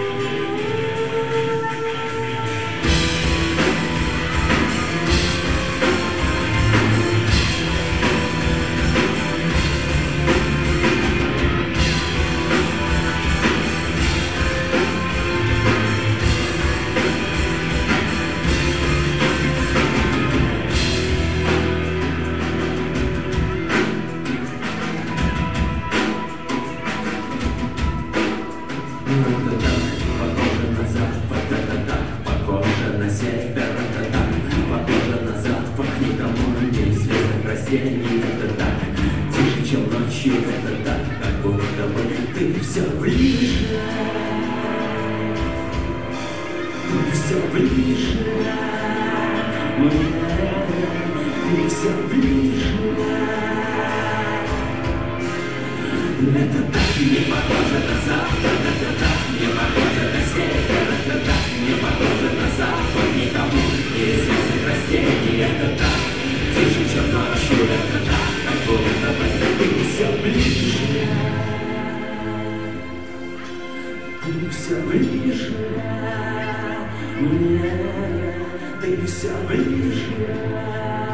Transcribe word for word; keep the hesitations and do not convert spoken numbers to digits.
Похоже на запад, да-да-да, похоже на север, да-да, похоже на запах, никому неизвестных растений, да-да-да, тише, чем ночью, да-да-да, как будто бы ты все ближе, ты все ближе, мне, ты все ближе. Это так не похоже на запад, это так не похоже на север, это так не похоже на запад, никому неизвестных растений, это так, тише, чем ночью, это так, как будто бы ты все ближе, ты все ближе, мне, ты все ближе.